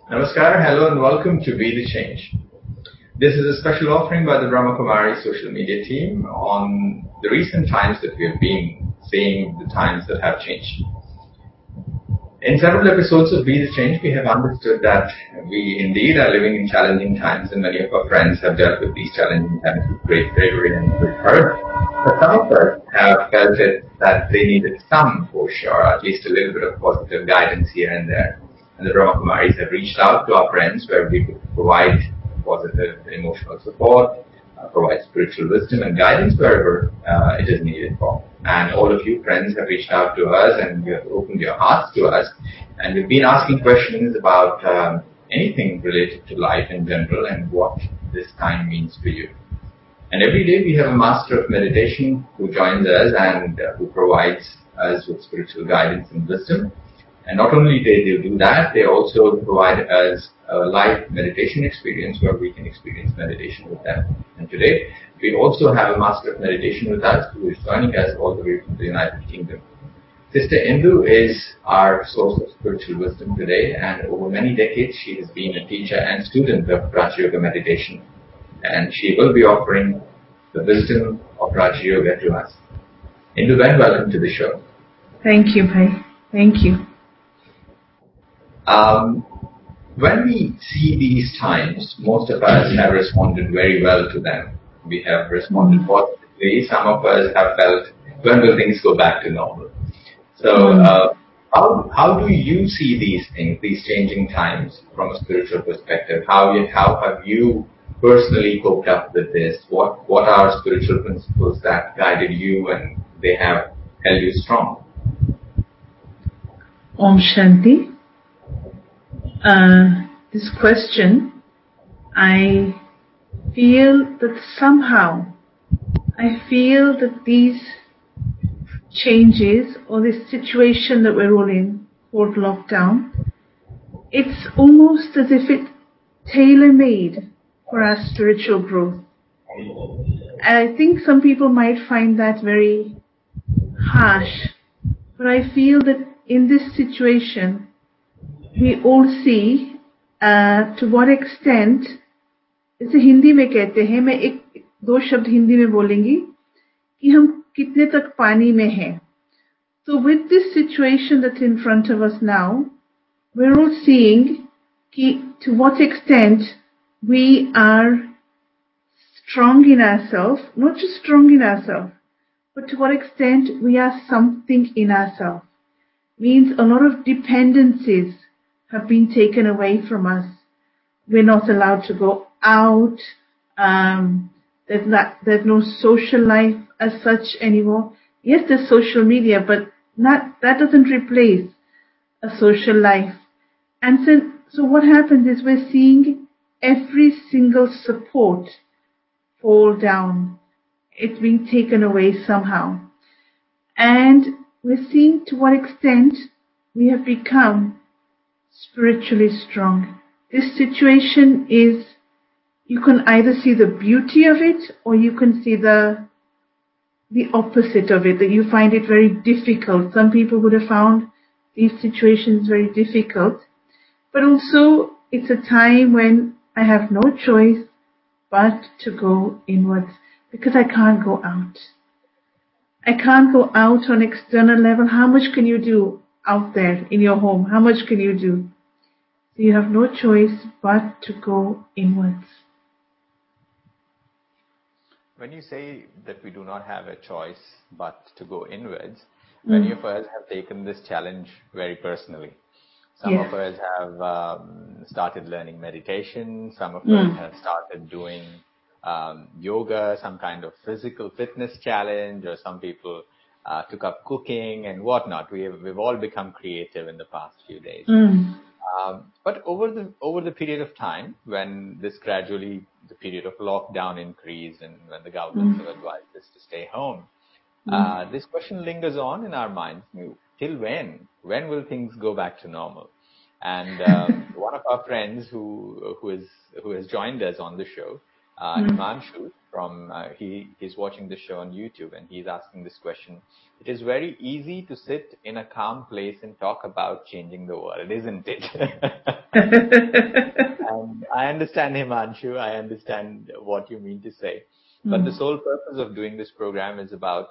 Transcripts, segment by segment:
Namaskar, hello and welcome to Be the Change. This is a special offering by the Brahma Kumari social media team on the recent times that we have been seeing, the times that have changed. In several episodes of Be the Change, we have understood that we indeed are living in challenging times, and many of our friends have dealt with these challenging times with great bravery and great courage. But some of us have felt it that they needed some push or at least a little bit of positive guidance here and there. And the Brahma Kumaris have reached out to our friends where we could provide positive emotional support, provide spiritual wisdom and guidance wherever it is needed for. And all of you friends have reached out to us and you have opened your hearts to us. And we've been asking questions about anything related to life in general and what this time means for you. And every day we have a master of meditation who joins us and who provides us with spiritual guidance and wisdom. And not only they do that, they also provide us a live meditation experience where we can experience meditation with them. And today, we also have a master of meditation with us who is joining us all the way from the United Kingdom. Sister Indu is our source of spiritual wisdom today, and over many decades, she has been a teacher and student of Raja Yoga meditation. And she will be offering the wisdom of Raja Yoga to us. Indu, welcome to the show. Thank you, Bhai. Thank you. When we see these times, most of us have responded very well to them. We have responded positively. Some of us have felt, when will things go back to normal? So, how do you see these things, these changing times from a spiritual perspective? How have you personally coped up with this? What are spiritual principles that guided you and they have held you strong? Om Shanti. This question, I feel that somehow, these changes or this situation that we're all in, called lockdown, it's almost as if it's tailor-made for our spiritual growth. And I think some people might find that very harsh, but I feel that in this situation, we all see to what extent, जैसे हिंदी में कहते हैं, मैं एक दो शब्द हिंदी में बोलेंगी कि हम कितने तक पानी में हैं. So with this situation that's in front of us now, we're all seeing to what extent we are strong in ourselves, not just strong in ourselves, but to what extent we are something in ourselves. Means a lot of dependencies have been taken away from us. We're not allowed to go out. There's no social life as such anymore. Yes, there's social media, but that doesn't replace a social life. And so what happens is we're seeing every single support fall down. It's being taken away somehow. And we're seeing to what extent we have become spiritually strong. This situation is, you can either see the beauty of it or you can see the opposite of it, that you find it very difficult. Some people would have found these situations very difficult. But also, it's a time when I have no choice but to go inwards because I can't go out. I can't go out on external level. How much can you do out there in your home? How much can you do? So you have no choice but to go inwards. When you say that we do not have a choice but to go inwards, many of us have taken this challenge very personally. Some of us have started learning meditation. Some of us have started doing yoga, some kind of physical fitness challenge, or some people took up cooking and whatnot. We've all become creative in the past few days. But over the period of time, when this gradually, the period of lockdown increased and when the governments have advised us to stay home, this question lingers on in our minds. Till when? When will things go back to normal? And one of our friends who has joined us on the show, Himanshu from he's watching the show on YouTube, and he's asking this question. It is very easy to sit in a calm place and talk about changing the world, isn't it? I understand, Himanshu. I understand what you mean to say. But the sole purpose of doing this program is about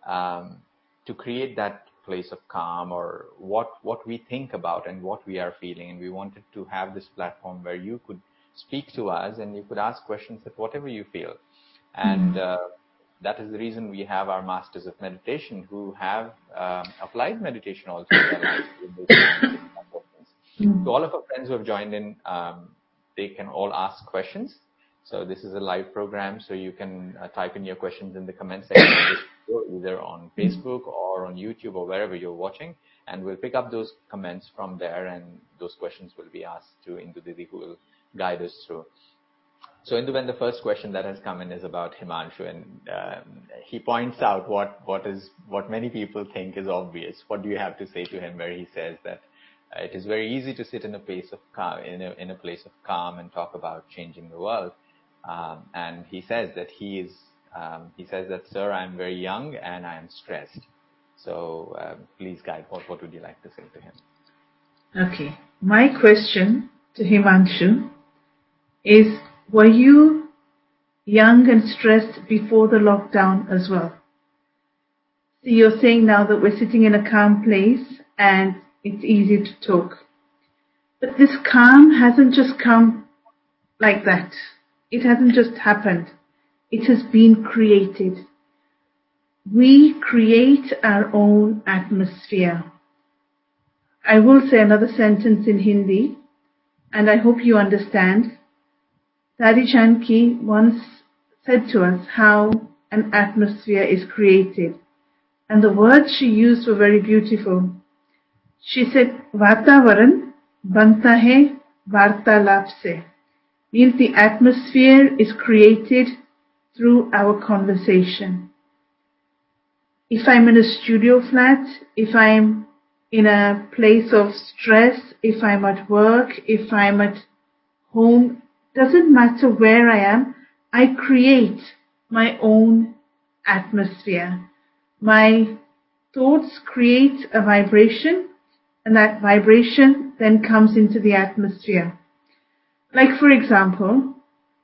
to create that place of calm, or what we think about and what we are feeling. And we wanted to have this platform where you could speak to us and you could ask questions at whatever you feel. And that is the reason we have our Masters of Meditation who have applied meditation also in their lives. To all of our friends who have joined in, they can all ask questions. So this is a live program, so you can type in your questions in the comment section of this video, either on Facebook or on YouTube or wherever you're watching, and we'll pick up those comments from there, and those questions will be asked to Indu Didi, who will guide us through. So Indu, when the first question that has come in is about Himanshu, and he points out what many people think is obvious. What do you have to say to him where he says that it is very easy to sit in a place of calm, in a place of calm and talk about changing the world? And he says that sir, I'm very young and I am stressed. So please guide, what would you like to say to him? Okay. My question to Himanshu is, were you young and stressed before the lockdown as well? So you're saying now that we're sitting in a calm place and it's easy to talk. But this calm hasn't just come like that. It hasn't just happened. It has been created. We create our own atmosphere. I will say another sentence in Hindi, and I hope you understand. Dadi Janki once said to us how an atmosphere is created. And the words she used were very beautiful. She said, Vatavaran banta hai vartalap se. Means the atmosphere is created through our conversation. If I'm in a studio flat, if I'm in a place of stress, if I'm at work, if I'm at home, doesn't matter where I am, I create my own atmosphere. My thoughts create a vibration, and that vibration then comes into the atmosphere. Like, for example,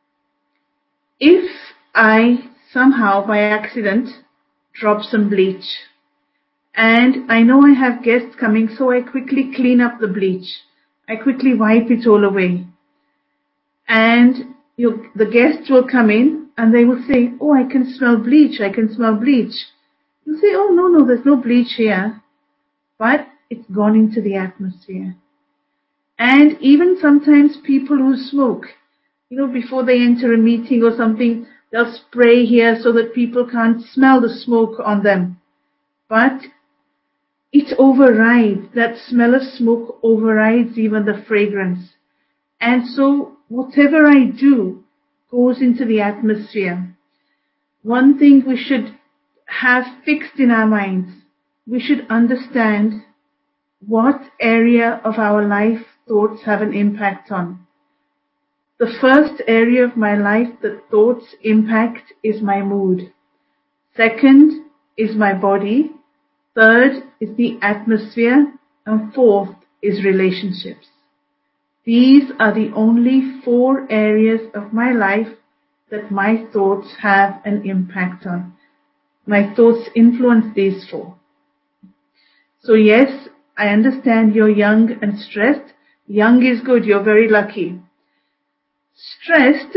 if I somehow by accident drop some bleach, and I know I have guests coming, so I quickly clean up the bleach. I quickly wipe it all away. And the guests will come in and they will say, oh, I can smell bleach, I can smell bleach. You say, oh, no, there's no bleach here. But it's gone into the atmosphere. And even sometimes people who smoke, before they enter a meeting or something, they'll spray here so that people can't smell the smoke on them. But it overrides, that smell of smoke overrides even the fragrance. And so whatever I do goes into the atmosphere. One thing we should have fixed in our minds, we should understand what area of our life thoughts have an impact on. The first area of my life that thoughts impact is my mood. Second is my body. Third is the atmosphere. And fourth is relationships. These are the only 4 areas of my life that my thoughts have an impact on. My thoughts influence these 4. So yes, I understand you're young and stressed. Young is good, you're very lucky. Stressed,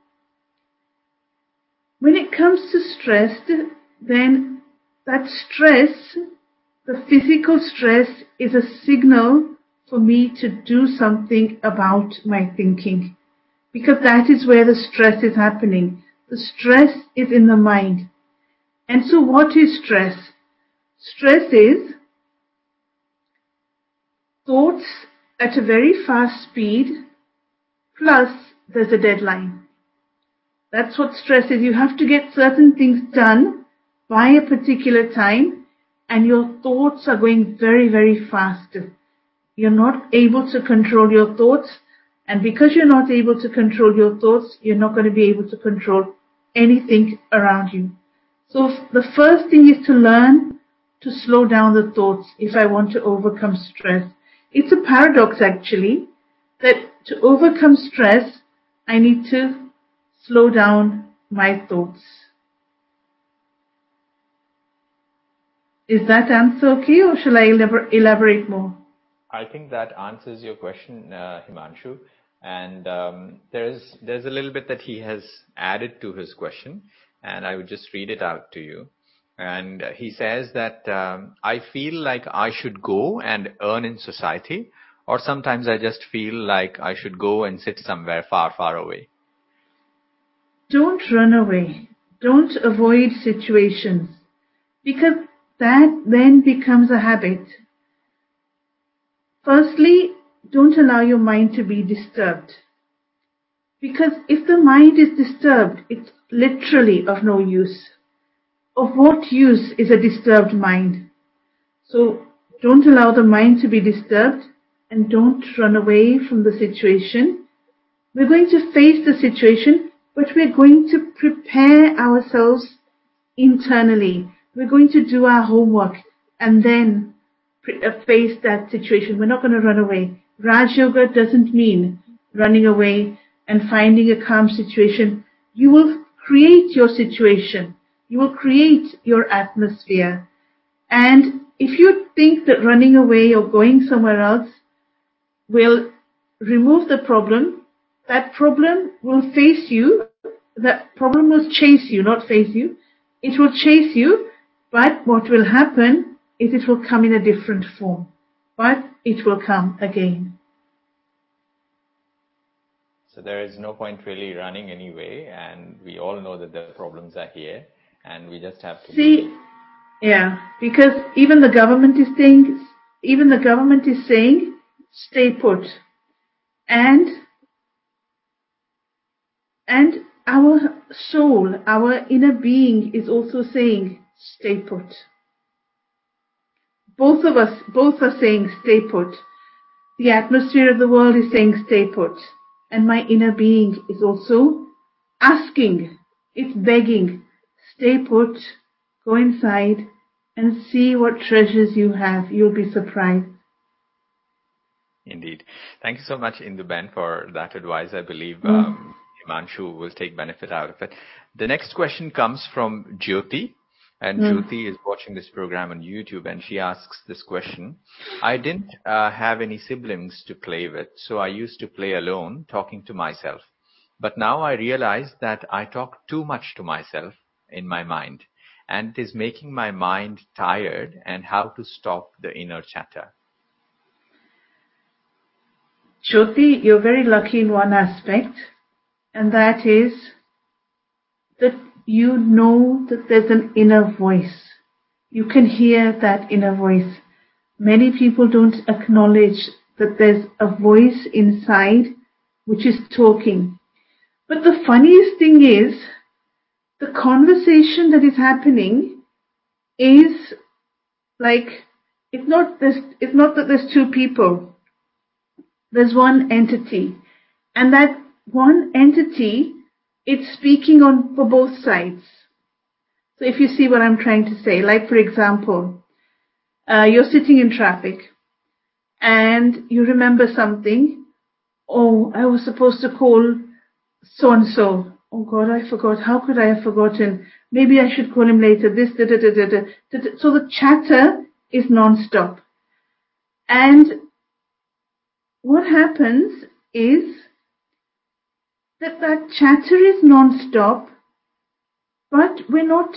when it comes to stressed, then that stress, the physical stress, is a signal for me to do something about my thinking. Because that is where the stress is happening. The stress is in the mind. And so what is stress? Stress is thoughts at a very fast speed, plus there's a deadline. That's what stress is. You have to get certain things done by a particular time, and your thoughts are going very, very fast. You're not able to control your thoughts, And because you're not able to control your thoughts, you're not going to be able to control anything around you. So the first thing is to learn to slow down the thoughts if I want to overcome stress. It's a paradox actually, that to overcome stress, I need to slow down my thoughts. Is that answer okay, or shall I elaborate more? I think that answers your question, Himanshu. And there's a little bit that he has added to his question, and I would just read it out to you. And he says that I feel like I should go and earn in society, or sometimes I just feel like I should go and sit somewhere far, far away. Don't run away. Don't avoid situations, because that then becomes a habit. Firstly, don't allow your mind to be disturbed. Because if the mind is disturbed, it's literally of no use. Of what use is a disturbed mind? So don't allow the mind to be disturbed, and don't run away from the situation. We're going to face the situation, but we're going to prepare ourselves internally. We're going to do our homework and then face that situation. We're not going to run away. Raj Yoga doesn't mean running away and finding a calm situation. You will create your situation. You will create your atmosphere. And if you think that running away or going somewhere else will remove the problem, that problem will face you. That problem will chase you, not face you. It will chase you, but what will happen is it will come in a different form. But it will come again. So there is no point really running anyway, and we all know that the problems are here, and we just have to because even the government is saying, stay put, and our soul, our inner being is also saying, stay put. Both are saying, stay put. The atmosphere of the world is saying, stay put. And my inner being is also asking, it's begging, stay put, go inside and see what treasures you have. You'll be surprised. Indeed. Thank you so much, Induben, for that advice. I believe Himanshu will take benefit out of it. The next question comes from Jyoti. And Jyoti is watching this program on YouTube, and she asks this question. I didn't have any siblings to play with, so I used to play alone, talking to myself. But now I realize that I talk too much to myself in my mind, and it is making my mind tired, and how to stop the inner chatter. Jyoti, you're very lucky in one aspect, and that is that you know that there's an inner voice. You can hear that inner voice. Many people don't acknowledge that there's a voice inside which is talking. But the funniest thing is, the conversation that is happening is like, it's not that there's two people. There's one entity. And that one entity, it's speaking for both sides. So if you see what I'm trying to say, like for example, you're sitting in traffic and you remember something. Oh, I was supposed to call so-and-so. Oh God, I forgot. How could I have forgotten? Maybe I should call him later. This, da, da, da, da, da. So the chatter is non-stop. And what happens is that chatter is non-stop, but we're not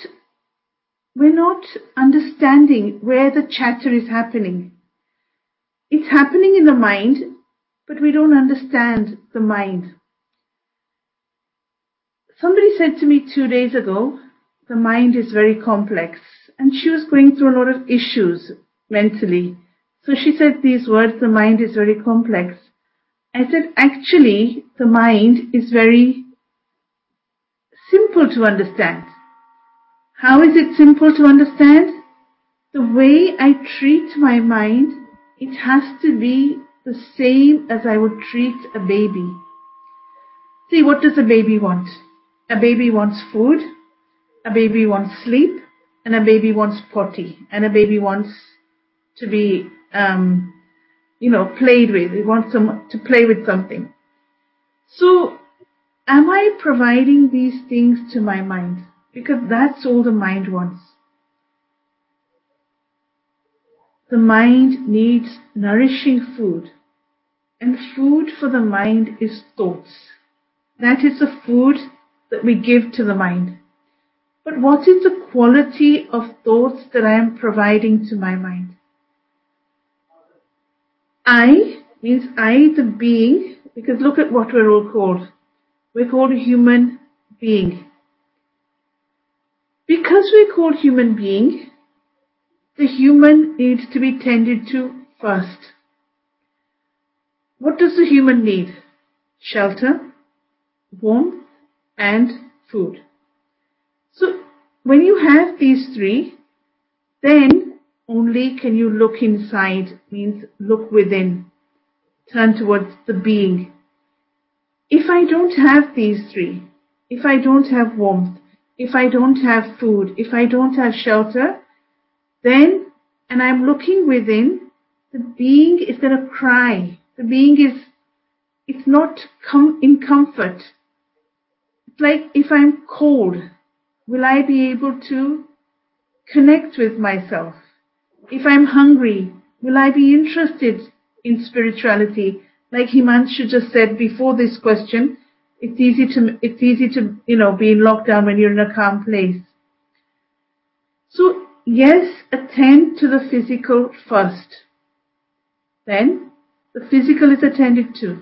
understanding where the chatter is happening. It's happening in the mind, but we don't understand the mind. Somebody said to me 2 days ago, the mind is very complex, and she was going through a lot of issues mentally. So she said these words, the mind is very complex. I said, actually, the mind is very simple to understand. How is it simple to understand? The way I treat my mind, it has to be the same as I would treat a baby. See, what does a baby want? A baby wants food, a baby wants sleep, and a baby wants potty, and a baby wants to be, played with. It wants to play with something. So, am I providing these things to my mind? Because that's all the mind wants. The mind needs nourishing food. And food for the mind is thoughts. That is the food that we give to the mind. But what is the quality of thoughts that I am providing to my mind? I means I, the being, because look at what we're all called. We're called a human being. Because we're called human being, the human needs to be tended to first. What does the human need? Shelter, warmth, and food. So when you have these three, then only can you look inside, means look within, turn towards the being. If I don't have these three, if I don't have warmth, if I don't have food, if I don't have shelter, then, and I'm looking within, the being is going to cry. The being it's not in comfort. It's like if I'm cold, will I be able to connect with myself? If I'm hungry, will I be interested in spirituality? Like Himanshu just said before this question, it's easy to be in lockdown when you're in a calm place. So yes, attend to the physical first. Then the physical is attended to.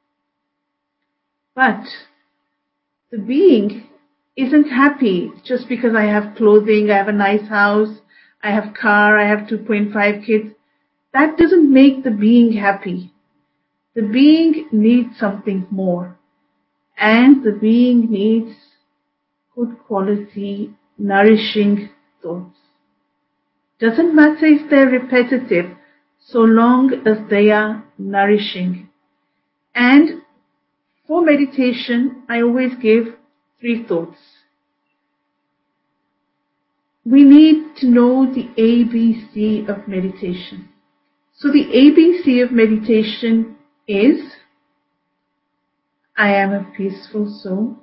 But the being isn't happy just because I have clothing, I have a nice house, I have car, I have 2.5 kids. That doesn't make the being happy. The being needs something more. And the being needs good quality, nourishing thoughts. Doesn't matter if they're repetitive, so long as they are nourishing. And for meditation, I always give 3 thoughts. We need to know the ABC of meditation. So the ABC of meditation is, I am a peaceful soul.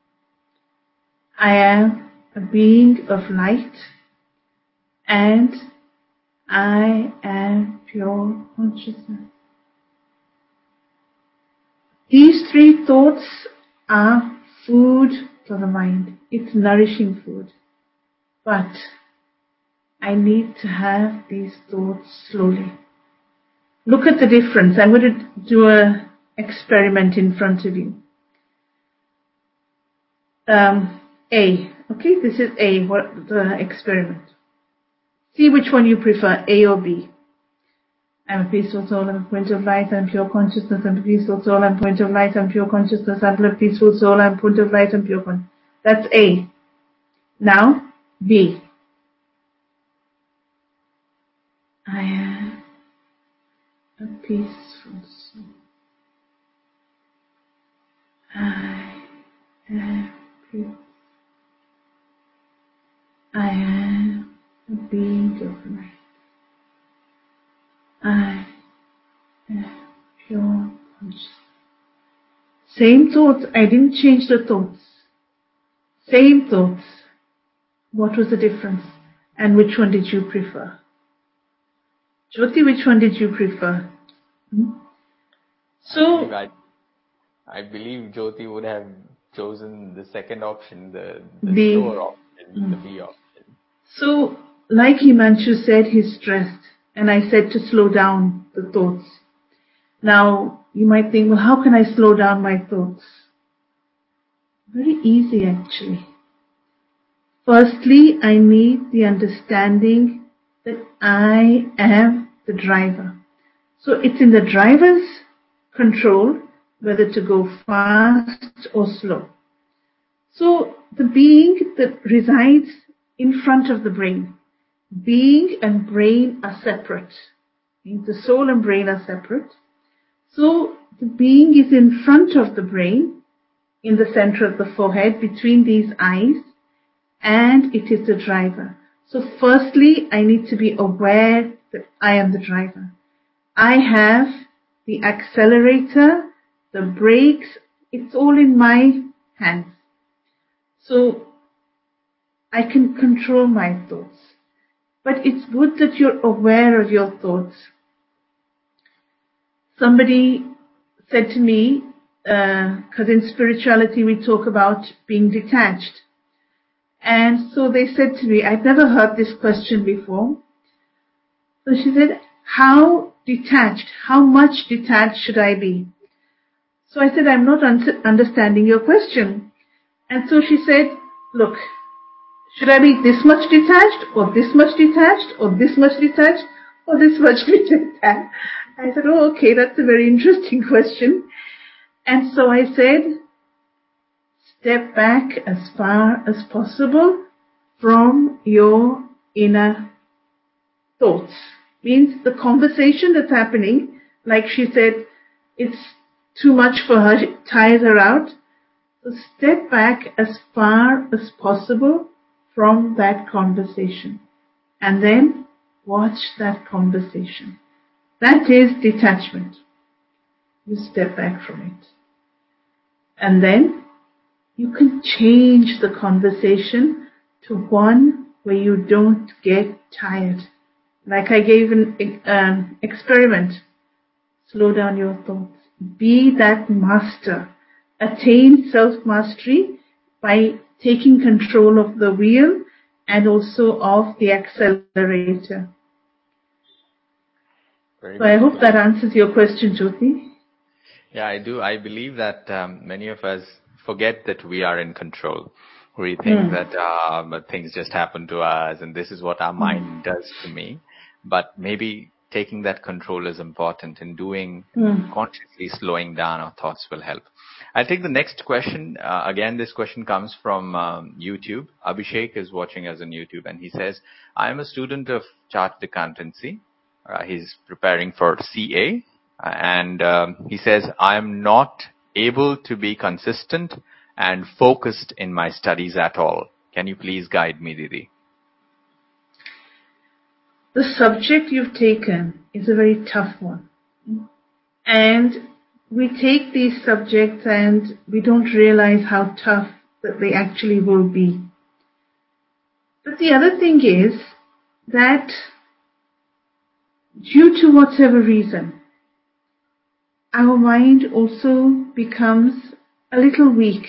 I am a being of light. And I am pure consciousness. These 3 thoughts are food for the mind. It's nourishing food. But I need to have these thoughts slowly. Look at the difference. I'm going to do an experiment in front of you. A. Okay, this is A, the experiment. See which one you prefer, A or B. I'm a peaceful soul, I'm a point of light, I'm pure consciousness, I'm a peaceful soul, I'm a point of light, I'm pure consciousness, I'm a peaceful soul, I'm a point of light, I'm pure consciousness. That's A. Now, B. I am a peaceful soul. I am peace. I am a being of light. I am pure consciousness. Same thoughts. I didn't change the thoughts. Same thoughts. What was the difference? And which one did you prefer? Jyoti, which one did you prefer? So, I believe Jyoti would have chosen the second option, the slower option, the B option. So, like Himanshu said, he's stressed. And I said to slow down the thoughts. Now, you might think, well, how can I slow down my thoughts? Very easy, actually. Firstly, I need the understanding that I am the driver. So it's in the driver's control whether to go fast or slow. So the being that resides in front of the brain, being and brain are separate. The soul and brain are separate. So the being is in front of the brain, in the center of the forehead, between these eyes, and it is the driver. So firstly, I need to be aware that I am the driver. I have the accelerator, the brakes, it's all in my hands. So I can control my thoughts. But it's good that you're aware of your thoughts. Somebody said to me, because in spirituality we talk about being detached. And so they said to me, I'd never heard this question before. So she said, how detached, how much detached should I be? So I said, I'm not understanding your question. And so she said, look, should I be this much detached, or this much detached, or this much detached, or this much detached? I said, oh, okay, that's a very interesting question. And so I said, step back as far as possible from your inner thoughts. Means the conversation that's happening, like she said, it's too much for her, it tires her out. So step back as far as possible from that conversation. And then watch that conversation. That is detachment. You step back from it. And then you can change the conversation to one where you don't get tired. Like I gave an experiment. Slow down your thoughts. Be that master. Attain self-mastery by taking control of the wheel and also of the accelerator. So I hope that answers your question, Jyoti. Yeah, I do. I believe that many of us forget that we are in control. We think that things just happen to us and this is what our mind does to me. But maybe taking that control is important, and doing consciously slowing down our thoughts will help. I'll take the next question. Again, this question comes from YouTube. Abhishek is watching us on YouTube, and he says, I am a student of chartered accountancy. He's preparing for CA, and he says, I am not able to be consistent and focused in my studies at all. Can you please guide me, Didi? The subject you've taken is a very tough one. And we take these subjects and we don't realize how tough that they actually will be. But the other thing is that due to whatever reason, our mind also becomes a little weak.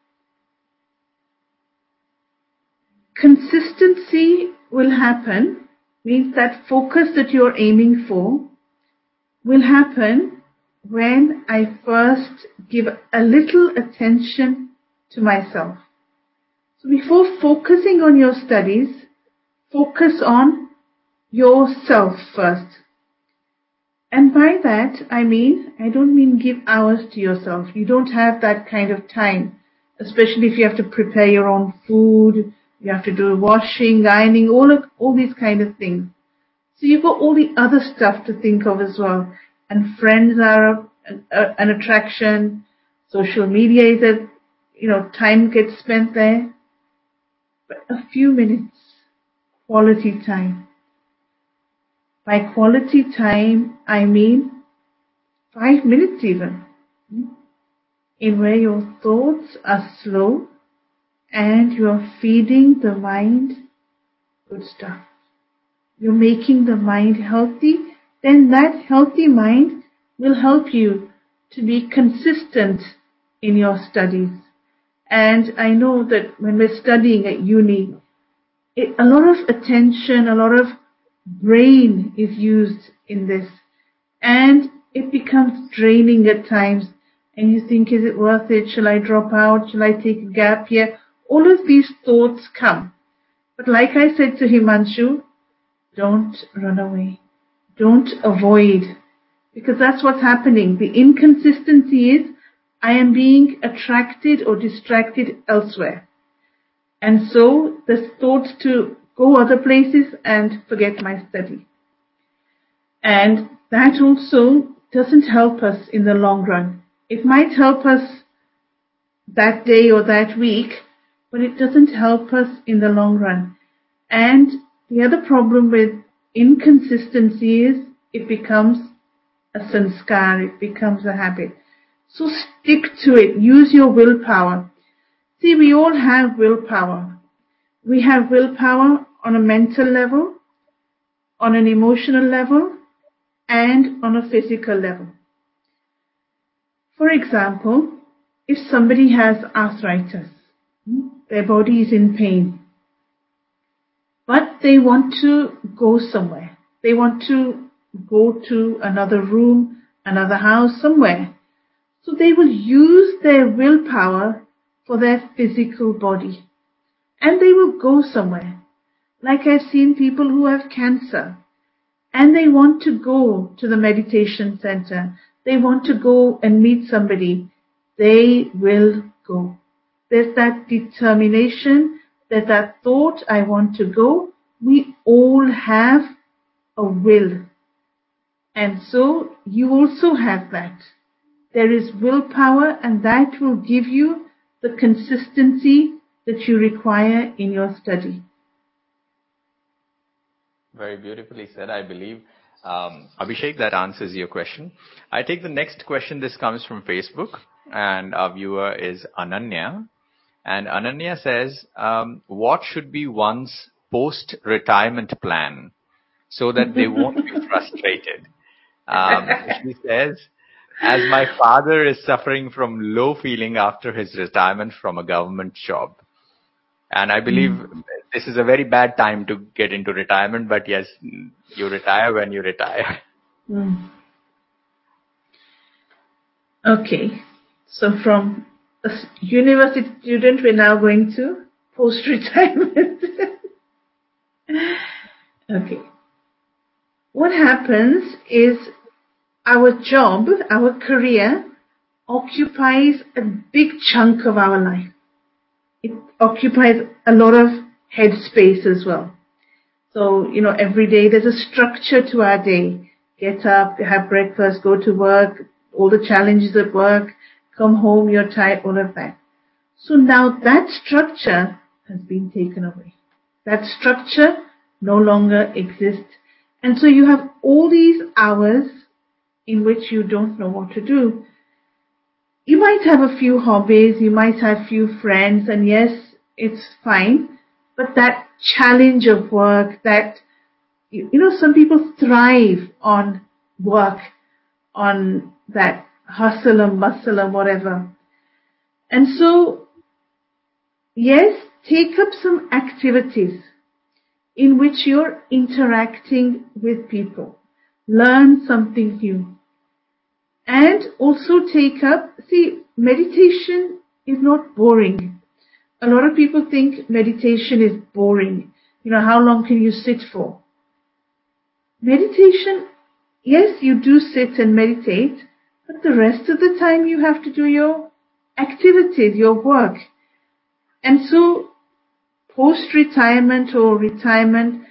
Consistency will happen, means that focus that you're aiming for will happen when I first give a little attention to myself. So before focusing on your studies, focus on yourself first. And by that, I don't mean give hours to yourself. You don't have that kind of time, especially if you have to prepare your own food, you have to do washing, ironing, all these kind of things. So you've got all the other stuff to think of as well. And friends are an attraction. Social media is time gets spent there. But a few minutes, quality time. By quality time, I mean 5 minutes even. In where your thoughts are slow and you are feeding the mind good stuff. You're making the mind healthy, then that healthy mind will help you to be consistent in your studies. And I know that when we're studying at uni, a lot of attention, a lot of brain is used in this, and it becomes draining at times, and you think, is it worth it? Shall I drop out? Shall I take a gap here? All of these thoughts come. But like I said to Himanshu, don't run away. Don't avoid. Because that's what's happening. The inconsistency is I am being attracted or distracted elsewhere. And so there's thoughts to go other places and forget my study. And that also doesn't help us in the long run. It might help us that day or that week, but it doesn't help us in the long run. And the other problem with inconsistency is it becomes a sanskar, it becomes a habit. So stick to it. Use your willpower. See, we all have willpower. We have willpower on a mental level, on an emotional level, and on a physical level. For example, if somebody has arthritis, their body is in pain, but they want to go somewhere. They want to go to another room, another house, somewhere. So they will use their willpower for their physical body. And they will go somewhere. Like I've seen people who have cancer and they want to go to the meditation center. They want to go and meet somebody. They will go. There's that determination, there's that thought, I want to go. We all have a will. And so you also have that. There is willpower, and that will give you the consistency that you require in your study. Very beautifully said, I believe. Abhishek, that answers your question. I take the next question. This comes from Facebook, and our viewer is Ananya. And Ananya says, what should be one's post-retirement plan so that they won't be frustrated? She says, as my father is suffering from low feeling after his retirement from a government job. And I believe this is a very bad time to get into retirement, but yes, you retire when you retire. Okay. So from a university student, we're now going to post-retirement. Okay. What happens is our job, our career, occupies a big chunk of our life. It occupies a lot of head space as well. So, every day there's a structure to our day. Get up, have breakfast, go to work, all the challenges at work, come home, you're tired, all of that. So now that structure has been taken away. That structure no longer exists. And so you have all these hours in which you don't know what to do. You might have a few hobbies, you might have few friends, and yes, it's fine. But that challenge of work, that, some people thrive on work, on that hustle and bustle and whatever. And so, yes, take up some activities in which you're interacting with people. Learn something new. And also take up, meditation is not boring. A lot of people think meditation is boring. How long can you sit for? Meditation, yes, you do sit and meditate, but the rest of the time you have to do your activities, your work. And so, post-retirement or retirement,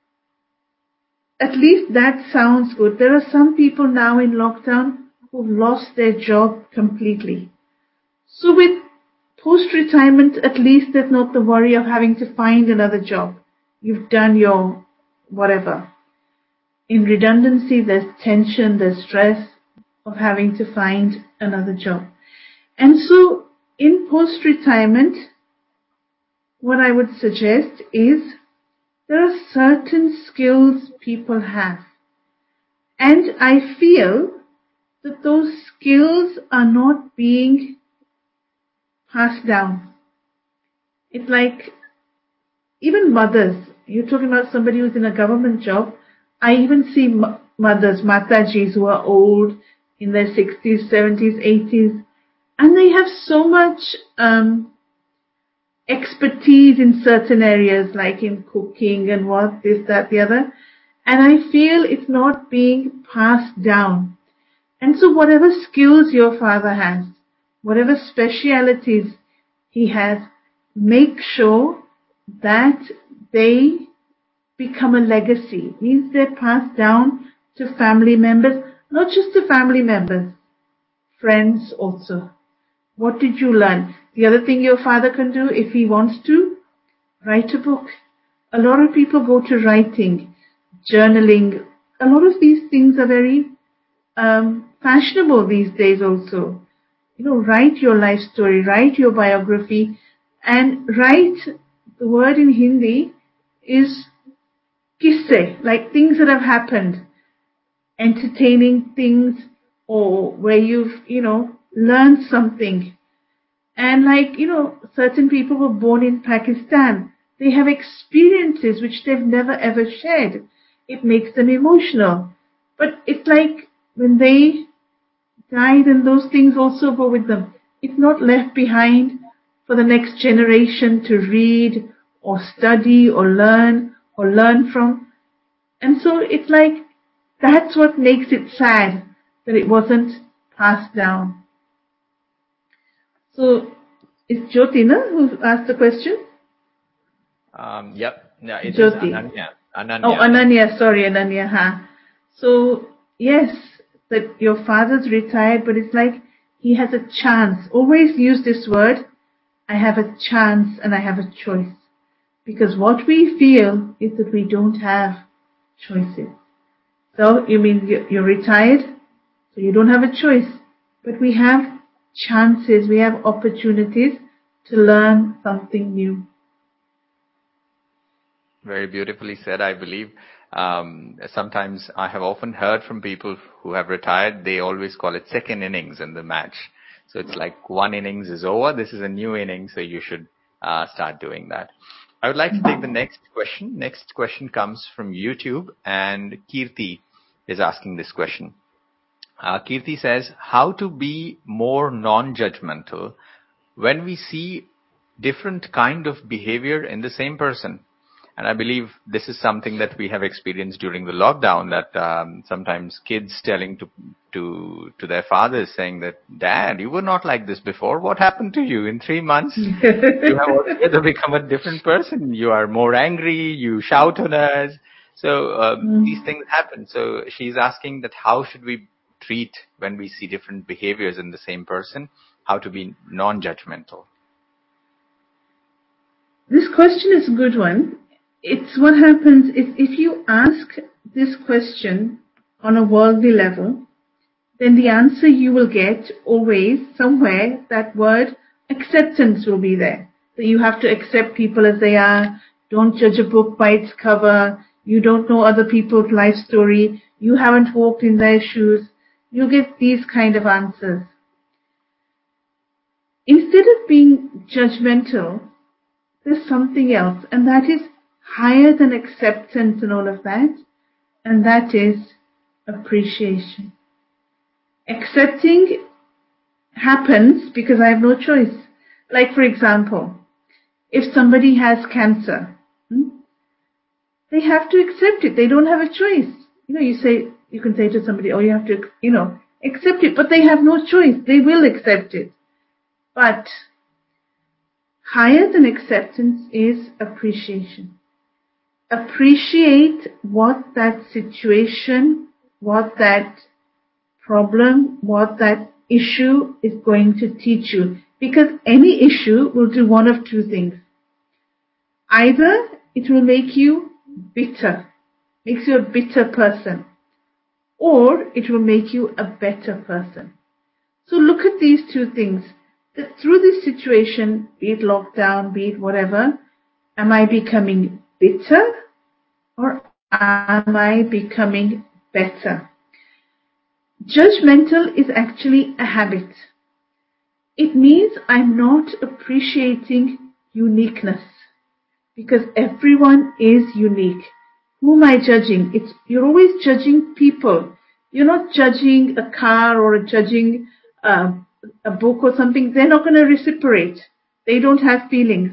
at least that sounds good. There are some people now in lockdown who've lost their job completely. So with post-retirement, at least there's not the worry of having to find another job. You've done your whatever. In redundancy, there's tension, there's stress of having to find another job. And so in post-retirement, what I would suggest is there are certain skills people have. And I feel that those skills are not being passed down. It's like even mothers. You're talking about somebody who's in a government job. I even see mothers, matajis, who are old, in their 60s, 70s, 80s, and they have so much expertise in certain areas, like in cooking and what, this, that, the other. And I feel it's not being passed down. And so whatever skills your father has, whatever specialities he has, make sure that they become a legacy. Means they're passed down to family members. Not just the family members, friends also. What did you learn? The other thing your father can do, if he wants to, write a book. A lot of people go to writing, journaling. A lot of these things are very fashionable these days also. Write your life story, write your biography, and write, the word in Hindi is kisse, like things that have happened, entertaining things, or where you've, learned something. And certain people were born in Pakistan. They have experiences which they've never ever shared. It makes them emotional. But it's like when they died and those things also go with them. It's not left behind for the next generation to read or study or learn from. And so it's like, that's what makes it sad, that it wasn't passed down. So, it's Jyotina who asked the question? Yep. Yeah, it Jyoti. is Ananya. Ananya. Oh, Ananya. Sorry, Ananya. Huh? So, yes, that your father's retired, but it's like he has a chance. Always use this word, I have a chance and I have a choice. Because what we feel is that we don't have choices. So, you mean you're retired, so you don't have a choice. But we have chances, we have opportunities to learn something new. Very beautifully said, I believe. Sometimes I have often heard from people who have retired, they always call it second innings in the match. So it's like one innings is over, this is a new inning, so you should start doing that. I would like to take the next question. Next question comes from YouTube, and Kirti is asking this question. Kirti says, how to be more non-judgmental when we see different kind of behavior in the same person? And I believe this is something that we have experienced during the lockdown, that sometimes kids telling to their fathers, saying that, Dad, you were not like this before. What happened to you in 3 months? You have altogether become a different person. You are more angry. You shout on us. So these things happen. So she's asking that how should we treat when we see different behaviors in the same person? How to be non-judgmental? This question is a good one. It's what happens if you ask this question on a worldly level, then the answer you will get always somewhere, that word acceptance will be there. So you have to accept people as they are. Don't judge a book by its cover. You don't know other people's life story. You haven't walked in their shoes. You get these kind of answers. Instead of being judgmental, there's something else, and that is higher than acceptance and all of that, and that is appreciation. Accepting happens because I have no choice. Like, for example, if somebody has cancer, they have to accept it. They don't have a choice. You can say to somebody, oh, you have to, accept it, but they have no choice. They will accept it. But higher than acceptance is appreciation. Appreciate what that situation, what that problem, what that issue is going to teach you. Because any issue will do one of two things. Either it will make you bitter, makes you a bitter person, or it will make you a better person. So look at these two things. That through this situation, be it lockdown, be it whatever, am I becoming bitter or am I becoming better? Judgmental is actually a habit. It means I'm not appreciating uniqueness because everyone is unique. Who am I judging? You're always judging people. You're not judging a car or judging a book or something. They're not going to reciprocate. They don't have feelings.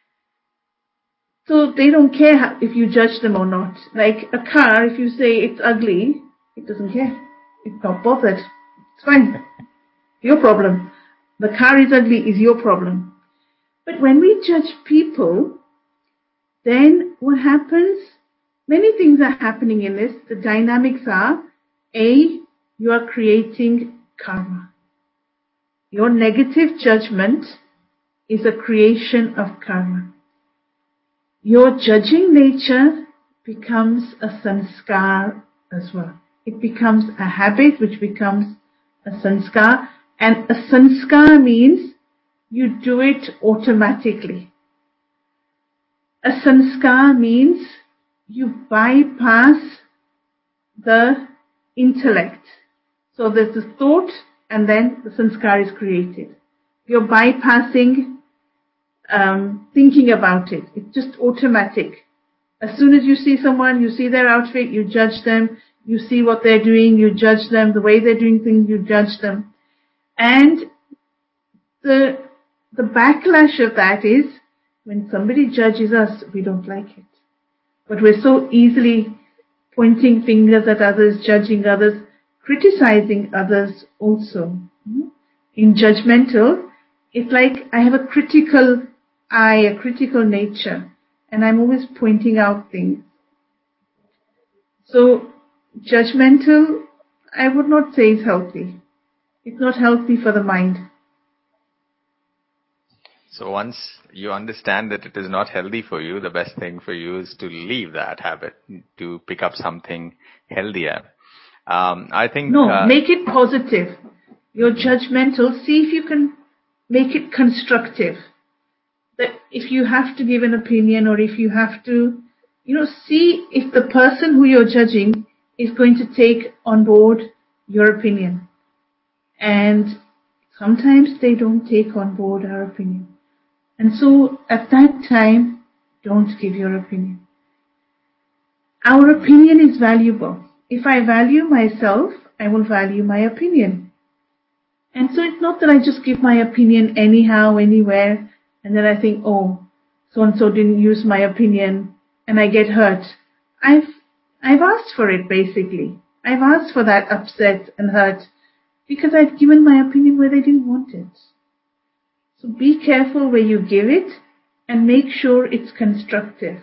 So they don't care if you judge them or not. Like a car, if you say it's ugly, it doesn't care. It's not bothered. It's fine. Your problem. The car is ugly is your problem. But when we judge people, then what happens? Many things are happening in this. The dynamics are, A, you are creating karma. Your negative judgment is a creation of karma. Your judging nature becomes a sanskar as well. It becomes a habit which becomes a sanskar, and a sanskar means you do it automatically. A sanskar means you bypass the intellect. So there's the thought and then the sanskar is created. You're bypassing thinking about it. It's just automatic. As soon as you see someone, you see their outfit, you judge them, you see what they're doing, you judge them, the way they're doing things, you judge them. And the backlash of that is when somebody judges us, we don't like it. But we're so easily pointing fingers at others, judging others, criticizing others also. In judgmental, it's like I have a critical eye, a critical nature, and I'm always pointing out things. So judgmental, I would not say is healthy. It's not healthy for the mind. So once you understand that it is not healthy for you, the best thing for you is to leave that habit, to pick up something healthier. I think... No, make it positive. You're judgmental. See if you can make it constructive. That if you have to give an opinion or if you have to, see if the person who you're judging is going to take on board your opinion. And sometimes they don't take on board our opinion. And so at that time, don't give your opinion. Our opinion is valuable. If I value myself, I will value my opinion. And so it's not that I just give my opinion anyhow, anywhere, and then I think, oh, so-and-so didn't use my opinion, and I get hurt. I've asked for it, basically. I've asked for that upset and hurt because I've given my opinion where they didn't want it. So be careful where you give it and make sure it's constructive.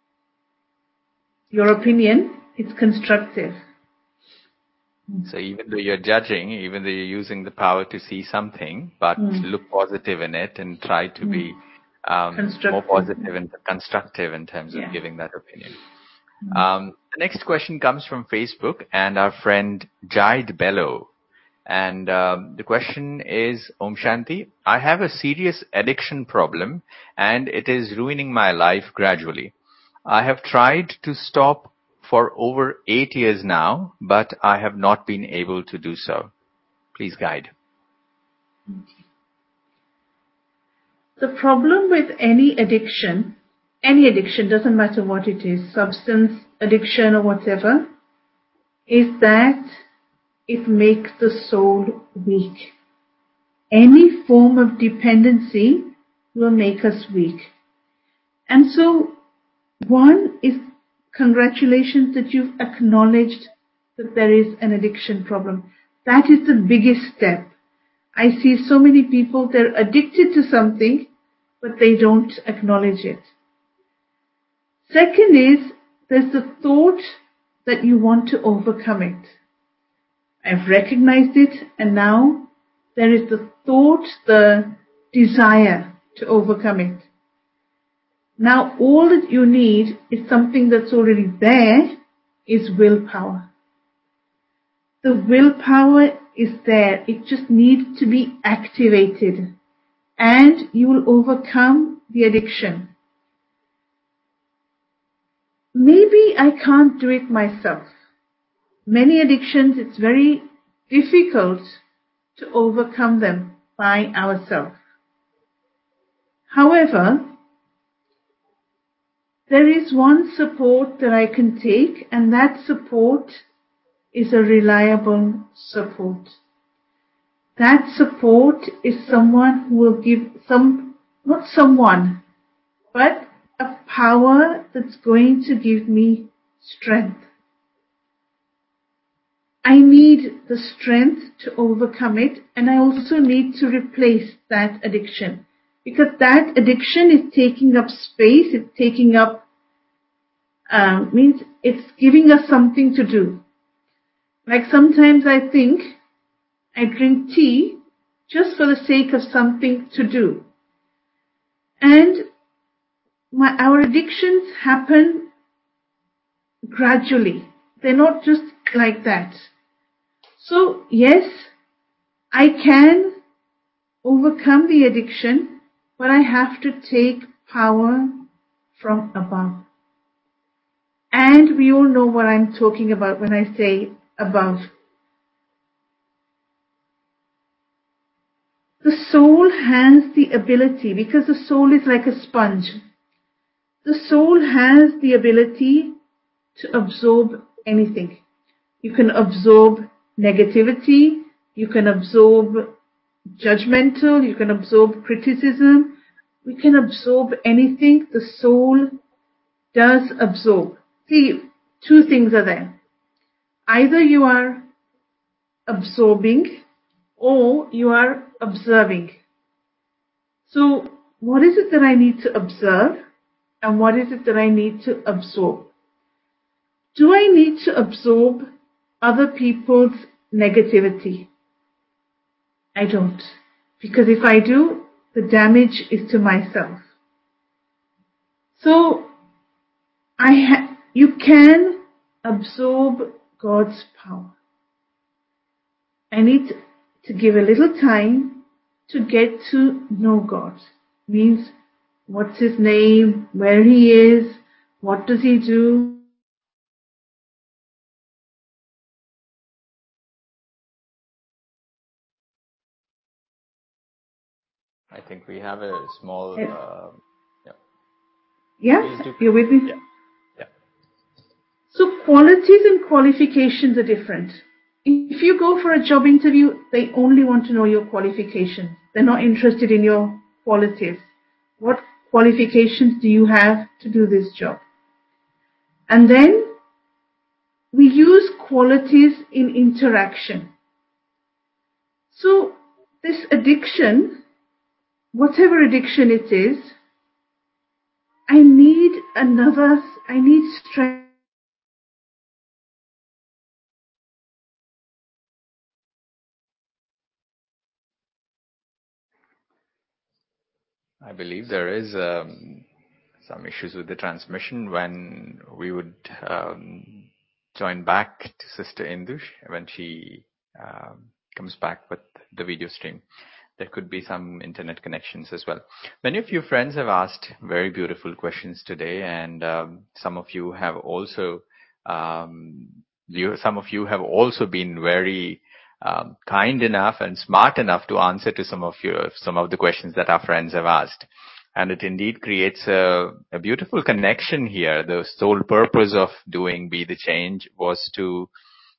Your opinion is constructive. So even though you're judging, even though you're using the power to see something, but look positive in it and try to be more positive and constructive in terms of giving that opinion. The next question comes from Facebook and our friend Jaid Bello. And the question is, Om Shanti, I have a serious addiction problem and it is ruining my life gradually. I have tried to stop for over 8 years now, but I have not been able to do so. Please guide. The problem with any addiction, doesn't matter what it is, substance addiction or whatever, is that it makes the soul weak. Any form of dependency will make us weak. And so, one is congratulations that you've acknowledged that there is an addiction problem. That is the biggest step. I see so many people, they're addicted to something, but they don't acknowledge it. Second is, there's the thought that you want to overcome it. I've recognized it, and now there is the thought, the desire to overcome it. Now all that you need is something that's already there, is willpower. The willpower is there, it just needs to be activated, and you will overcome the addiction. Maybe I can't do it myself. Many addictions, it's very difficult to overcome them by ourselves. However, there is one support that I can take, and that support is a reliable support. That support is someone who will give not someone, but a power that's going to give me strength. I need the strength to overcome it, and I also need to replace that addiction. Because that addiction is taking up space, it's taking up, means it's giving us something to do. Like sometimes I think I drink tea just for the sake of something to do. And our addictions happen gradually. They're not just like that. So yes, I can overcome the addiction, but I have to take power from above. And we all know what I'm talking about when I say above. The soul has the ability, because the soul is like a sponge. The soul has the ability to absorb anything. You can absorb negativity, you can absorb judgmental, you can absorb criticism, we can absorb anything. The soul does absorb. See, two things are there. Either you are absorbing or you are observing. So, what is it that I need to observe and what is it that I need to absorb? Do I need to absorb other people's negativity? I don't. Because if I do, the damage is to myself. So, you can absorb God's power. I need to give a little time to get to know God. Means, what's His name, where He is, what does He do. I think we have a small. Yeah, you're with me? Yeah. So qualities and qualifications are different. If you go for a job interview, they only want to know your qualifications. They're not interested in your qualities. What qualifications do you have to do this job? And then we use qualities in interaction. So this addiction, whatever addiction it is, I need strength. I believe there is some issues with the transmission. When we would join back to Sister Indush when she comes back with the video stream. There could be some internet connections as well. Many of you friends have asked very beautiful questions today, and some of you have also been very kind enough and smart enough to answer to some of the questions that our friends have asked. And it indeed creates a beautiful connection here. The sole purpose of doing Be the Change was to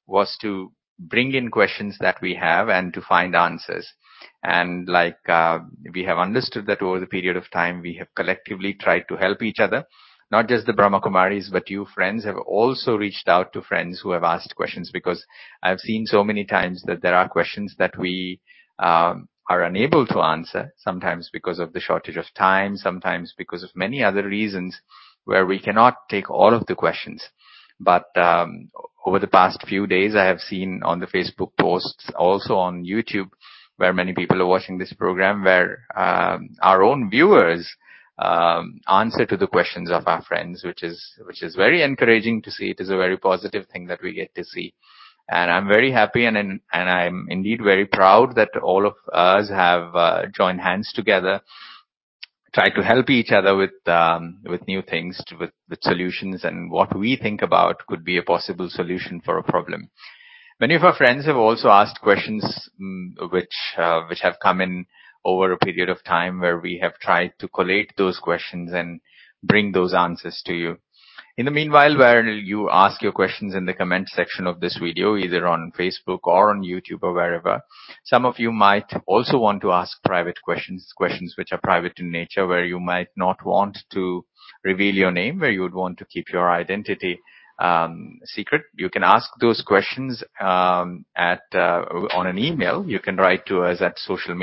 bring in questions that we have and to find answers. And we have understood that over the period of time, we have collectively tried to help each other. Not just the Brahma Kumaris, but you friends have also reached out to friends who have asked questions, because I've seen so many times that there are questions that we are unable to answer, sometimes because of the shortage of time, sometimes because of many other reasons where we cannot take all of the questions. But over the past few days, I have seen on the Facebook posts, also on YouTube, where many people are watching this program, where our own viewers answer to the questions of our friends, which is very encouraging to see. It is a very positive thing that we get to see. And I'm very happy and I'm indeed very proud that all of us have joined hands together, try to help each other with new things, with solutions, and what we think about could be a possible solution for a problem. Many of our friends have also asked questions which have come in over a period of time, where we have tried to collate those questions and bring those answers to you. In the meanwhile, where you ask your questions in the comment section of this video, either on Facebook or on YouTube or wherever, some of you might also want to ask private questions which are private in nature, where you might not want to reveal your name, where you would want to keep your identity secret. You can ask those questions on an email. You can write to us at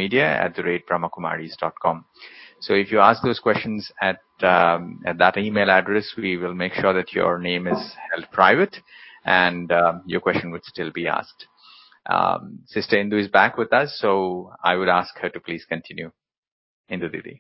socialmedia@brahmakumaris.com. So if you ask those questions at that email address, we will make sure that your name is held private, and your question would still be asked. Sister Indu is back with us, so I would ask her to please continue. Indu Didi.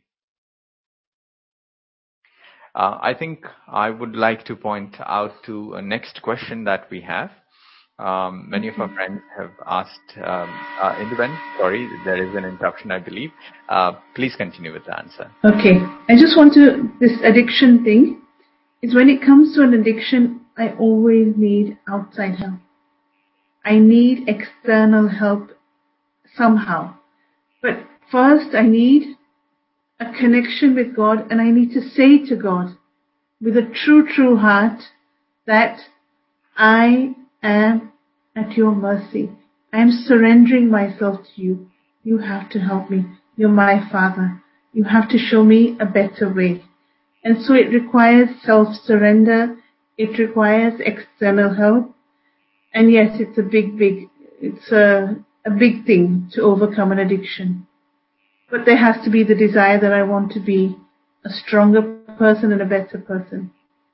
I think I would like to point out to a next question that we have. Many of our friends have asked, Induben, sorry, there is an interruption, I believe. Please continue with the answer. Okay. I just want to, this addiction thing, is when it comes to an addiction, I always need outside help. I need external help somehow. But first I need a connection with God, and I need to say to God with a true heart that I am at your mercy. I am surrendering myself to you. You have to help me. You're my Father. You have to show me a better way. And so it requires self-surrender. It requires external help. And yes, it's a big thing to overcome an addiction. But there has to be the desire that I want to be a stronger person and a better person.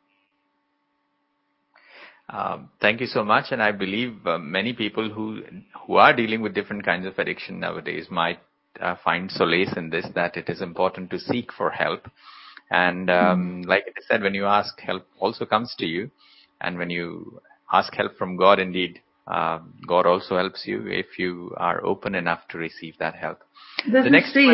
Thank you so much. And I believe many people who are dealing with different kinds of addiction nowadays might find solace in this, that it is important to seek for help. And like I said, when you ask, help also comes to you. And when you ask help from God, indeed, God also helps you if you are open enough to receive that help. There's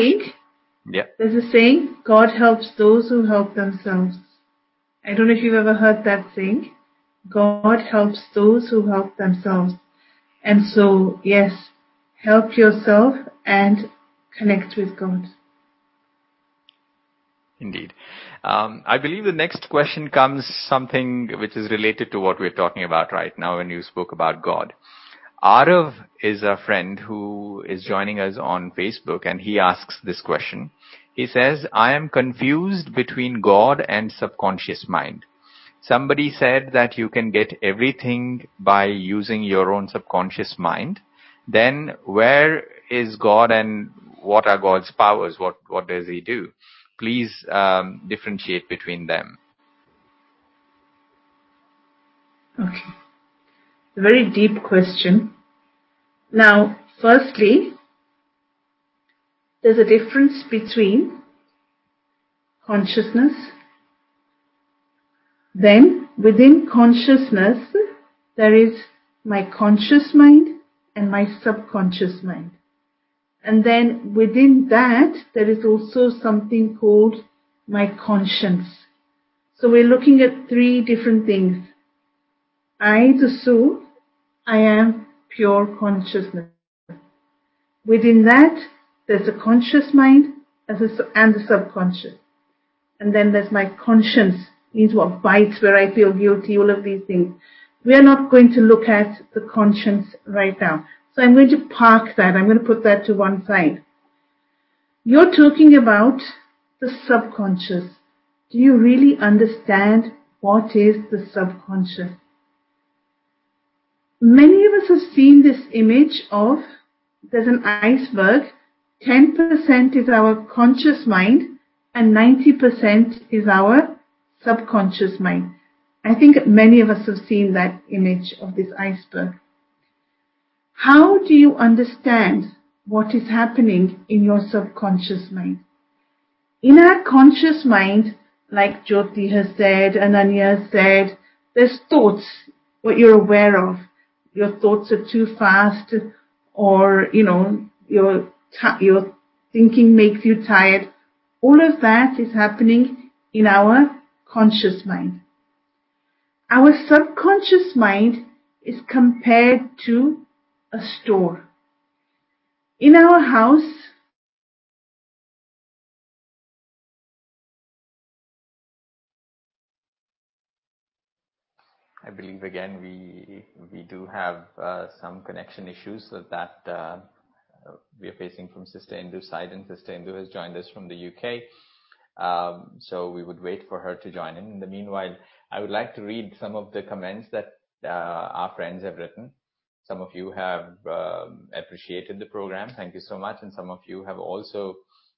a saying, God helps those who help themselves. I don't know if you've ever heard that saying. God helps those who help themselves. And so, yes, help yourself and connect with God. Indeed. I believe the next question comes something which is related to what we're talking about right now when you spoke about God. Arav is a friend who is joining us on Facebook, and he asks this question. He says, I am confused between God and subconscious mind. Somebody said that you can get everything by using your own subconscious mind. Then where is God and what are God's powers? What does he do? Please differentiate between them. Okay. A very deep question. Now, firstly, there's a difference between consciousness. Then, within consciousness, there is my conscious mind and my subconscious mind. And then within that, there is also something called my conscience. So we're looking at three different things. I, the soul, I am pure consciousness. Within that, there's a conscious mind and the subconscious. And then there's my conscience, means what bites, where I feel guilty, all of these things. We are not going to look at the conscience right now. So I'm going to park that. I'm going to put that to one side. You're talking about the subconscious. Do you really understand what is the subconscious? Many of us have seen this image of, there's an iceberg, 10% is our conscious mind and 90% is our subconscious mind. I think many of us have seen that image of this iceberg. How do you understand what is happening in your subconscious mind? In our conscious mind, like Jyoti has said, Ananya has said, there's thoughts, what you're aware of. Your thoughts are too fast, or, your thinking makes you tired. All of that is happening in our conscious mind. Our subconscious mind is compared to a store. In our house, I believe again we do have some connection issues that we are facing from Sister Indu's side, and Sister Indu has joined us from the UK. So we would wait for her to join in. In the meanwhile, I would like to read some of the comments that our friends have written. Some of you have appreciated the program. Thank you so much. And some of you have also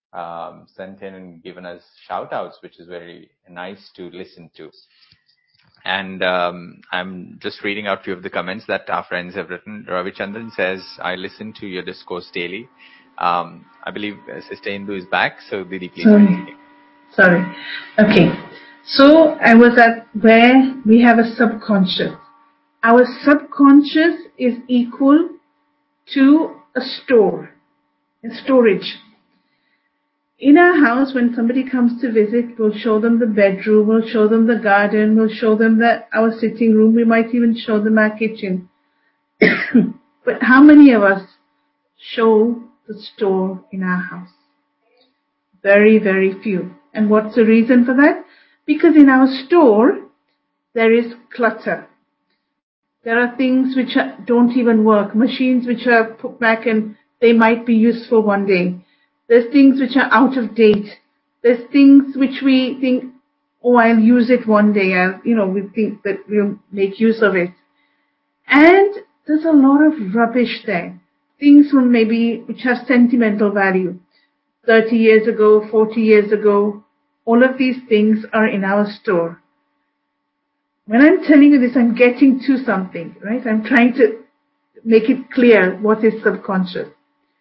sent in and given us shout outs, which is very nice to listen to. And I'm just reading out a few of the comments that our friends have written. Ravi Chandran says, I listen to your discourse daily. I believe Sister Indu is back, so Didi, please continue. Sorry. Okay. So I was at where we have a subconscious. Our subconscious is equal to a storage. In our house, when somebody comes to visit, we'll show them the bedroom, we'll show them the garden, we'll show them our sitting room, we might even show them our kitchen. But how many of us show the store in our house? Very, very few. And what's the reason for that? Because in our store, there is clutter. There are things which don't even work, machines which are put back and they might be useful one day. There's things which are out of date. There's things which we think, oh, I'll use it one day. We think that we'll make use of it. And there's a lot of rubbish there. Things from maybe which have sentimental value. 30 years ago, 40 years ago, all of these things are in our store. When I'm telling you this, I'm getting to something, right? I'm trying to make it clear what is subconscious.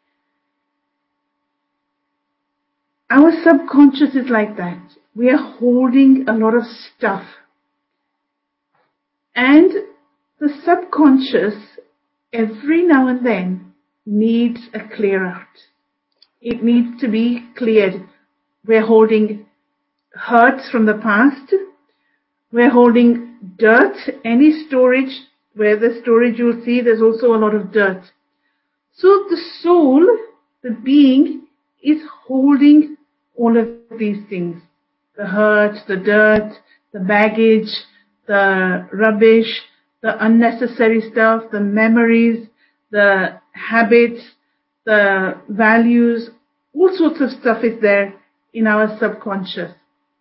Our subconscious is like that. We are holding a lot of stuff. And the subconscious, every now and then, needs a clear out. It needs to be cleared. We're holding hurts from the past. We're holding dirt. Any storage, where the storage you'll see, there's also a lot of dirt. So the soul, the being, is holding all of these things. The hurt, the dirt, the baggage, the rubbish, the unnecessary stuff, the memories, the habits, the values, all sorts of stuff is there in our subconscious.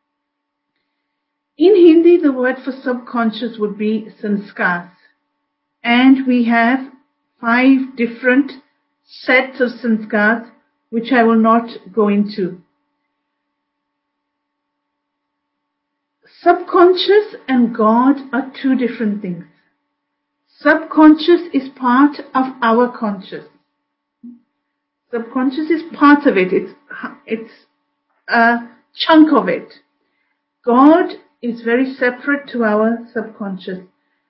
In Hindi, the word for subconscious would be sanskars. And we have 5 different sets of sanskars, which I will not go into. Subconscious and God are 2 different things. Subconscious is part of our conscious. Subconscious is part of it. It's a chunk of it. God is very separate to our subconscious.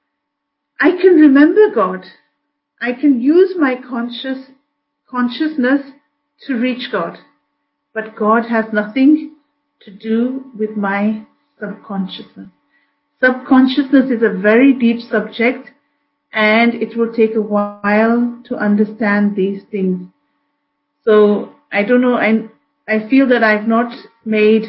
I can remember God. I can use my consciousness to reach God. But God has nothing to do with my subconsciousness. Subconsciousness is a very deep subject, and it will take a while to understand these things. So I don't know. I feel that I've not made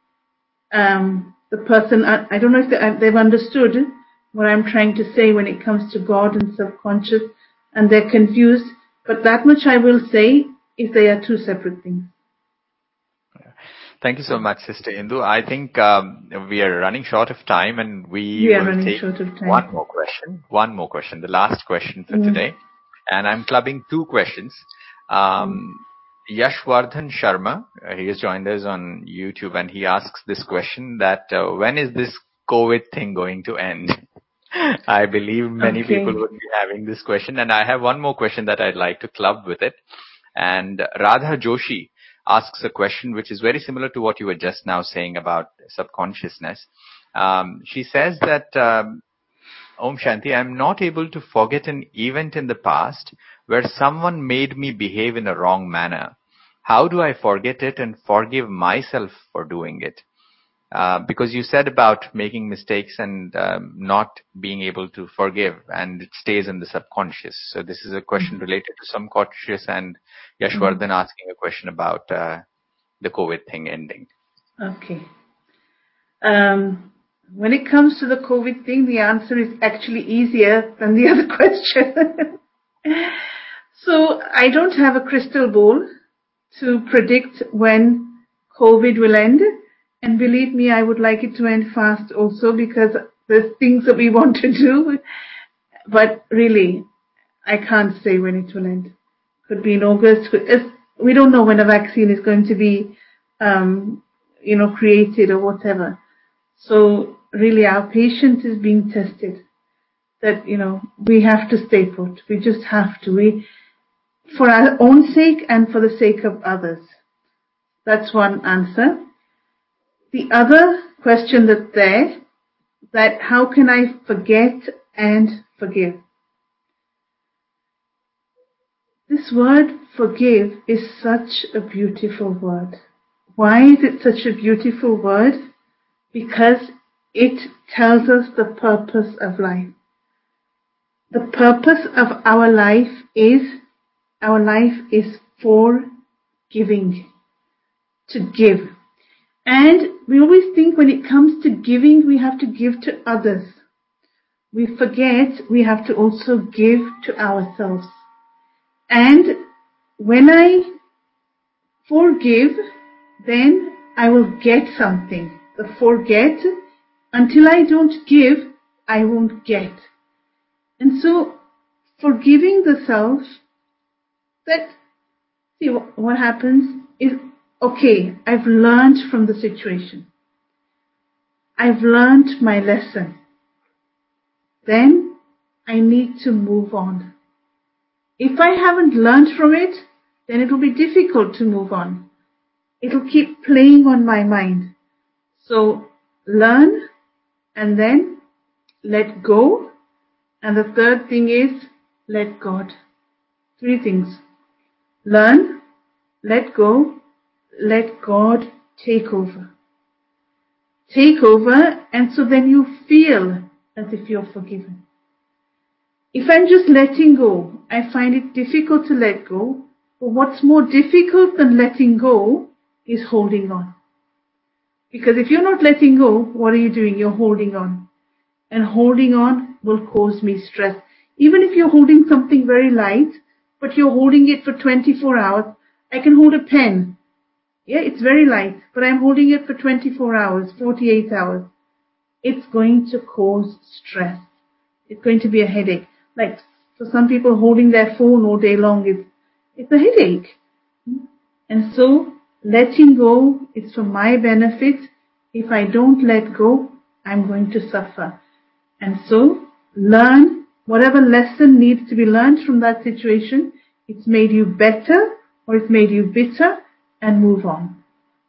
the person. I don't know if they've understood what I'm trying to say when it comes to God and subconscious, and they're confused. But that much I will say is they are 2 separate things. Thank you so much, Sister Indu. I think we are running short of time, and we will take one more question. One more question, the last question for today. And I'm clubbing 2 questions. Yashwardhan Sharma, he has joined us on YouTube, and he asks this question that when is this COVID thing going to end? I believe many people would be having this question. And I have one more question that I'd like to club with it. And Radha Joshi asks a question which is very similar to what you were just now saying about subconsciousness. She says that, Om Shanti, I'm not able to forget an event in the past where someone made me behave in a wrong manner. How do I forget it and forgive myself for doing it? Because you said about making mistakes and not being able to forgive, and it stays in the subconscious. So this is a question related to subconscious, and Yashwardhan asking a question about the COVID thing ending. Okay. When it comes to the COVID thing, the answer is actually easier than the other question. So I don't have a crystal ball to predict when COVID will end. And believe me, I would like it to end fast also, because there's things that we want to do. But really, I can't say when it will end. Could be in August. We don't know when a vaccine is going to be, created or whatever. So really our patience is being tested. That, we have to stay put. We just have to. For our own sake and for the sake of others. That's one answer. The other question that's there, that how can I forget and forgive? This word forgive is such a beautiful word. Why is it such a beautiful word? Because it tells us the purpose of life. The purpose of our life is for giving, to give. And we always think when it comes to giving, we have to give to others. We forget we have to also give to ourselves. And when I forgive, then I will get something. The forget, until I don't give, I won't get. And so, forgiving the self, what happens is, okay, I've learned from the situation. I've learned my lesson. Then I need to move on. If I haven't learned from it, then it will be difficult to move on. It'll keep playing on my mind. So learn and then let go. And the third thing is let God. 3 things. Learn, let go, let God take over. Take over, and so then you feel as if you're forgiven. If I'm just letting go, I find it difficult to let go. But what's more difficult than letting go is holding on. Because if you're not letting go, what are you doing? You're holding on. And holding on will cause me stress. Even if you're holding something very light, but you're holding it for 24 hours, I can hold a pen. Yeah, it's very light, but I'm holding it for 24 hours, 48 hours. It's going to cause stress. It's going to be a headache. Like for some people, holding their phone all day long, it's a headache. And so, letting go is for my benefit. If I don't let go, I'm going to suffer. And so, learn whatever lesson needs to be learned from that situation. It's made you better or it's made you bitter, and move on.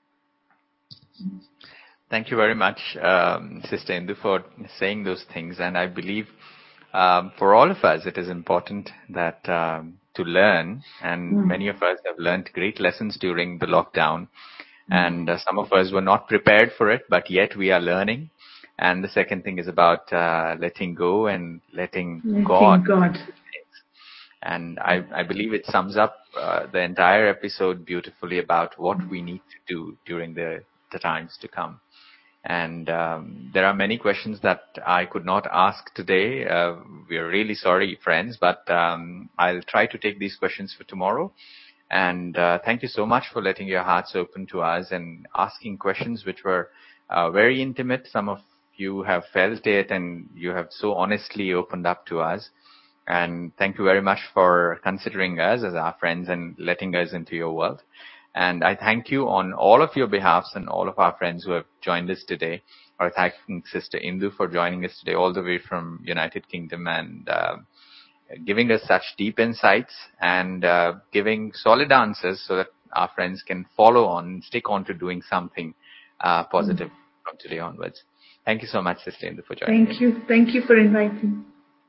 Thank you very much, Sister Indu, for saying those things. And I believe for all of us, it is important that to learn. And many of us have learned great lessons during the lockdown. And some of us were not prepared for it, but yet we are learning. And the second thing is about letting go and letting God. And I believe it sums up the entire episode beautifully about what we need to do during the times to come. And there are many questions that I could not ask today. We are really sorry, friends, but I'll try to take these questions for tomorrow. And thank you so much for letting your hearts open to us and asking questions which were very intimate. Some of you have felt it and you have so honestly opened up to us. And thank you very much for considering us as our friends and letting us into your world. And I thank you on all of your behalfs and all of our friends who have joined us today. I thank Sister Indu for joining us today all the way from United Kingdom and giving us such deep insights and giving solid answers so that our friends can follow on and stick on to doing something positive from today onwards. Thank you so much, Sister Indu, for joining us. Thank you for inviting.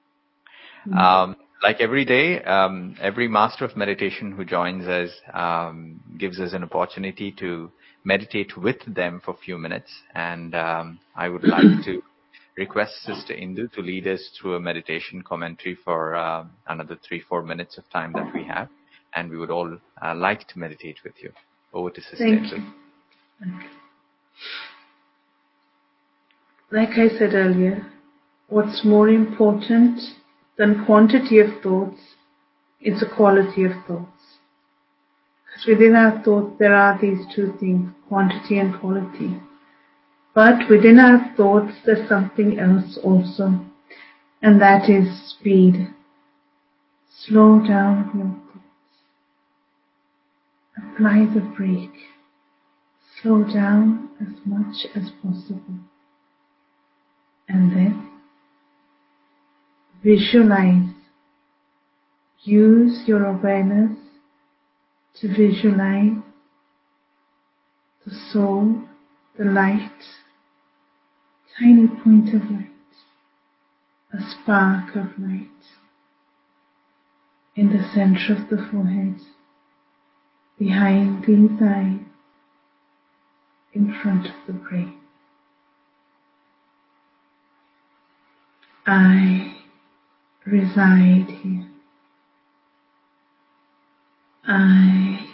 Like every day, every master of meditation who joins us gives us an opportunity to meditate with them for a few minutes. And I would like to request Sister Indu to lead us through a meditation commentary for another 3-4 minutes of time that we have. And we would all like to meditate with you. Over to Sister Indu. Like I said earlier, what's more important than quantity of thoughts is the quality of thoughts. Because within our thoughts there are these 2 things, quantity and quality. But within our thoughts there's something else also, and that is speed. Slow down your thoughts. Apply the brake. Slow down as much as possible. And then visualize. Use your awareness to visualize the soul, the light, tiny point of light, a spark of light in the center of the forehead, behind these eyes, in front of the brain. I reside here. I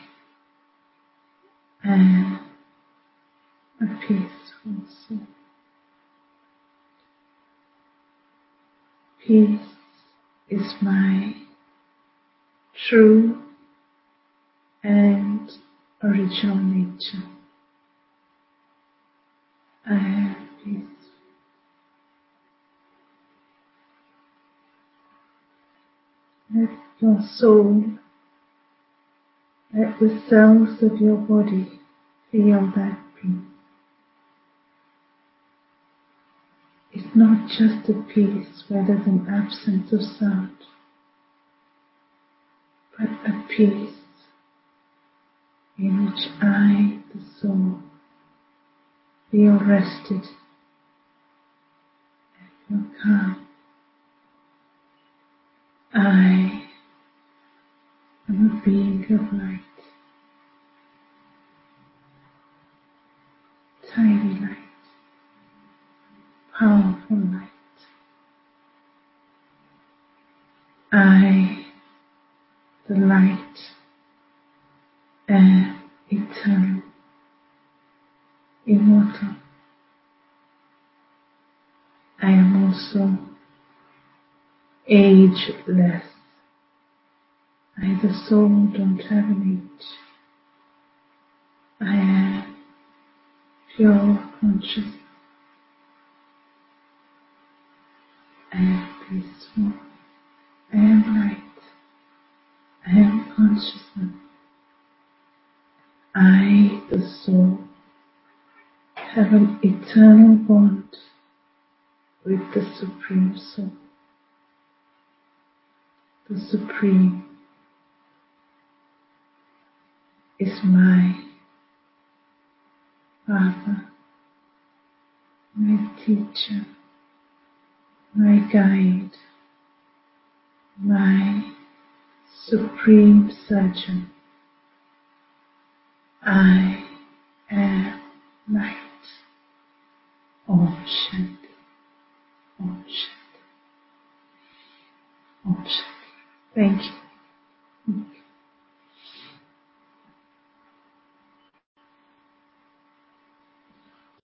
am a peaceful soul. Peace is my true and original nature. I am peaceful. Let your soul, let the cells of your body feel that peace. It's not just a peace where there's an absence of sound, but a peace in which I, the soul, feel rested and feel calm. I am a being of light, tiny light, powerful light. I, the light, am eternal, immortal. I am also ageless. I, the soul, don't have an age. I am pure consciousness. I am peaceful. I am light. I am consciousness. I, the soul, have an eternal bond with the Supreme Soul. The Supreme is my Father, my teacher, my guide, my Supreme Surgeon. I am light. Om Shanti. Om Shanti. Om Shanti. Thank you.